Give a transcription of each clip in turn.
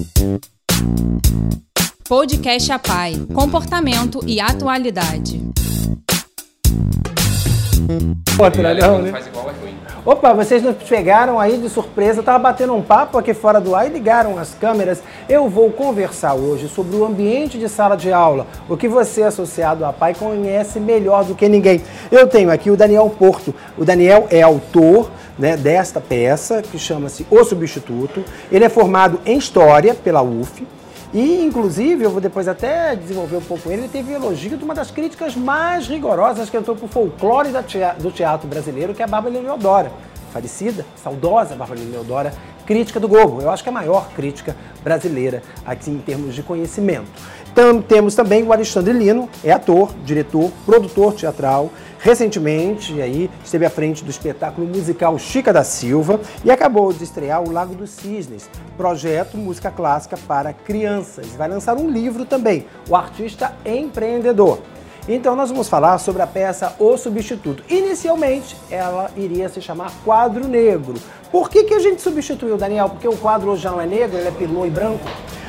Podcast APAE, comportamento e atualidade. Outra, não, né? Opa, vocês nos pegaram aí de surpresa, eu tava batendo um papo aqui fora do ar e ligaram as câmeras. Eu vou conversar hoje sobre o ambiente de sala de aula, o que você, associado à APAE, conhece melhor do que ninguém. Eu tenho aqui o Daniel Porto. O Daniel é autor, né, desta peça, que chama-se O Substituto. Ele é formado em História pela UF. E, inclusive, eu vou depois até desenvolver um pouco ele teve elogio de uma das críticas mais rigorosas que entrou para o folclore do teatro brasileiro, que é a Bárbara Leodora, falecida, saudosa Bárbara Leodora, crítica do Globo. Eu acho que é a maior crítica brasileira aqui em termos de conhecimento. Então, temos também o Alexandre Lino, é ator, diretor, produtor teatral. Recentemente, aí, esteve à frente do espetáculo musical Chica da Silva e acabou de estrear O Lago dos Cisnes, projeto música clássica para crianças. Vai lançar um livro também, O Artista Empreendedor. Então, nós vamos falar sobre a peça O Substituto. Inicialmente, ela iria se chamar Quadro Negro. Por que a gente substituiu, Daniel? Porque o quadro hoje já não é negro, ele é pilô e branco?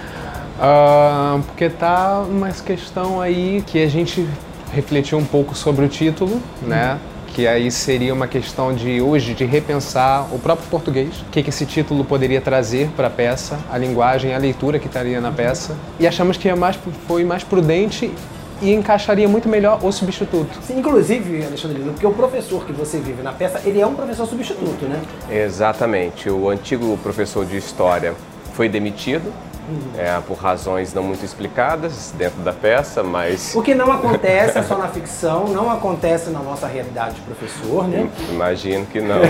Porque tá uma questão aí que a gente refletiu um pouco sobre o título, né? Que aí seria uma questão de hoje de repensar o próprio português, o que esse título poderia trazer para a peça, a linguagem, a leitura que estaria na peça. E achamos que foi mais prudente e encaixaria muito melhor o substituto. Sim, inclusive, Alexandre Lino, porque o professor que você vive na peça, ele é um professor substituto, né? Exatamente. O antigo professor de História foi demitido, por razões não muito explicadas dentro da peça, mas... O que não acontece só na ficção, não acontece na nossa realidade de professor, né? Imagino que não.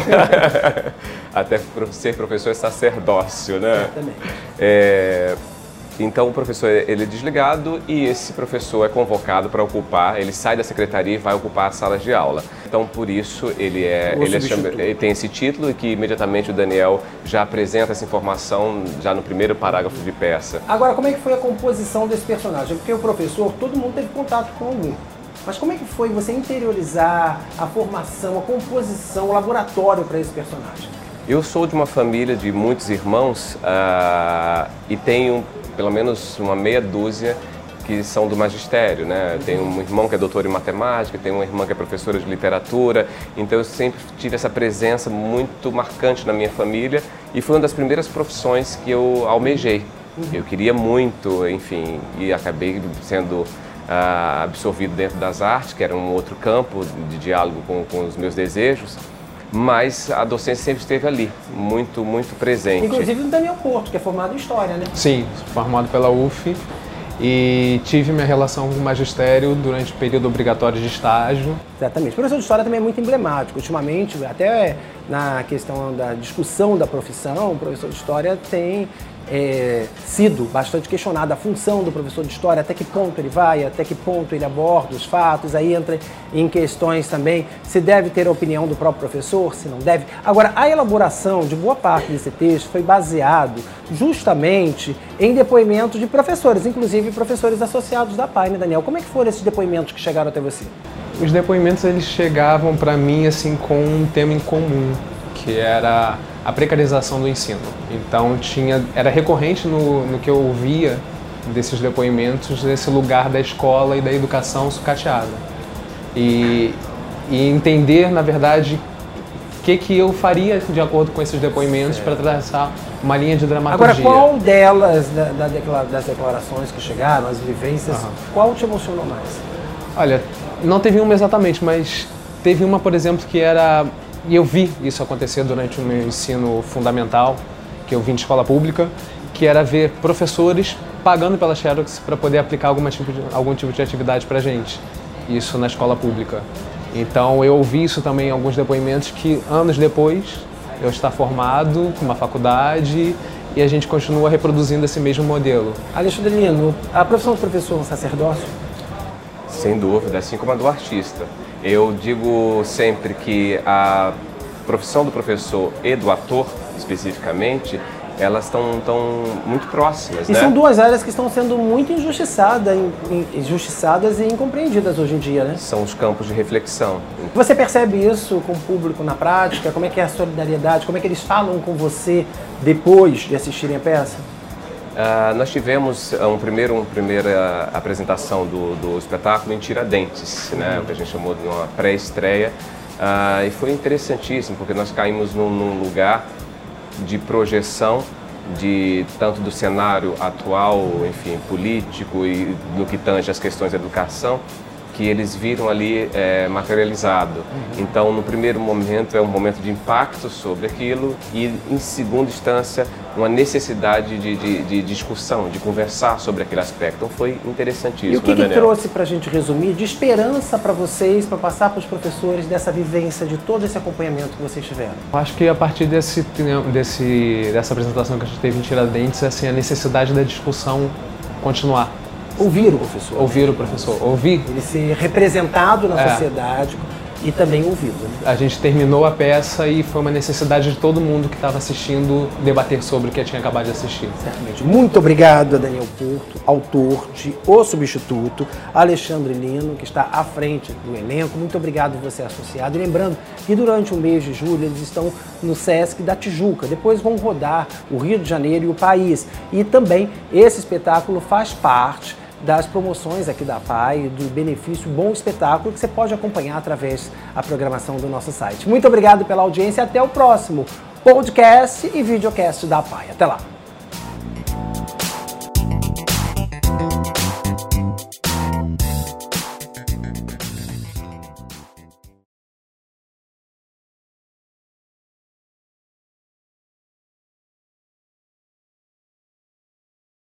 Até ser professor é sacerdócio, né? Exatamente. Então o professor ele é desligado e esse professor é convocado para ocupar, ele sai da secretaria e vai ocupar a sala de aula. Então por isso ele tem esse título e que imediatamente o Daniel já apresenta essa informação já no primeiro parágrafo de peça. Agora, como é que foi a composição desse personagem? Porque o professor, todo mundo teve contato com algum. Mas como é que foi você interiorizar a formação, a composição, o laboratório para esse personagem? Eu sou de uma família de muitos irmãos e tenho pelo menos uma meia dúzia que são do magistério, né? Tenho um irmão que é doutor em matemática, tenho uma irmã que é professora de literatura, então eu sempre tive essa presença muito marcante na minha família e foi uma das primeiras profissões que eu almejei. Eu queria muito, enfim, e acabei sendo absorvido dentro das artes, que era um outro campo de diálogo com os meus desejos. Mas a docência sempre esteve ali, muito, muito presente. Inclusive o Daniel Porto, que é formado em História, né? Sim, formado pela UF e tive minha relação com o magistério durante o período obrigatório de estágio. Exatamente. O professor de História também é muito emblemático. Ultimamente, até na questão da discussão da profissão, o professor de História tem sido bastante questionada a função do professor de História, até que ponto ele vai, até que ponto ele aborda os fatos, aí entra em questões também se deve ter a opinião do próprio professor, se não deve. Agora, a elaboração de boa parte desse texto foi baseado justamente em depoimentos de professores, inclusive professores associados da APAE, né, Daniel? Como é que foram esses depoimentos que chegaram até você? Os depoimentos eles chegavam para mim assim com um tema em comum, que era a precarização do ensino. Então era recorrente no que eu ouvia desses depoimentos, esse lugar da escola e da educação sucateada. E entender, na verdade, o que eu faria de acordo com esses depoimentos para traçar uma linha de dramaturgia. Agora, qual delas, das declarações que chegaram, as vivências, qual te emocionou mais? Olha, não teve uma exatamente, mas teve uma, por exemplo, que era... E eu vi isso acontecer durante o meu ensino fundamental, que eu vim de escola pública, que era ver professores pagando pela Xerox para poder aplicar algum tipo de atividade para a gente. Isso na escola pública. Então eu ouvi isso também em alguns depoimentos que anos depois eu estar formado com uma faculdade e a gente continua reproduzindo esse mesmo modelo. Alexandre Lino, a profissão de professor é um sacerdócio? Sem dúvida, assim como a do artista. Eu digo sempre que a profissão do professor e do ator, especificamente, elas estão muito próximas, né? E são duas áreas que estão sendo muito injustiçadas e incompreendidas hoje em dia, né? São os campos de reflexão. Você percebe isso com o público na prática? Como é que é a solidariedade? Como é que eles falam com você depois de assistirem a peça? Nós tivemos uma primeira apresentação do espetáculo em Tiradentes, né, o que a gente chamou de uma pré-estreia, e foi interessantíssimo, porque nós caímos num lugar de projeção tanto do cenário atual, enfim, político e no que tange as questões da educação, que eles viram ali materializado. Então, no primeiro momento, é um momento de impacto sobre aquilo e, em segunda instância, uma necessidade de discussão, de conversar sobre aquele aspecto. Então, foi interessantíssimo. E o que trouxe, para a gente resumir, de esperança para vocês, para passar para os professores dessa vivência, de todo esse acompanhamento que vocês tiveram? Acho que a partir dessa apresentação que a gente teve em Tiradentes, assim, a necessidade da discussão continuar. Ouvir o professor. Ouvir o professor. Ouvir. Ele ser representado na sociedade e também ouvido. Né? A gente terminou a peça e foi uma necessidade de todo mundo que estava assistindo debater sobre o que tinha acabado de assistir. Certamente. Muito obrigado a Daniel Porto, autor de O Substituto, Alexandre Lino, que está à frente do elenco. Muito obrigado você associado. E lembrando que durante o mês de julho eles estão no Sesc da Tijuca. Depois vão rodar o Rio de Janeiro e o país. E também esse espetáculo faz parte das promoções aqui da PAI, do benefício Bom Espetáculo, que você pode acompanhar através da programação do nosso site. Muito obrigado pela audiência e até o próximo podcast e videocast da PAI. Até lá!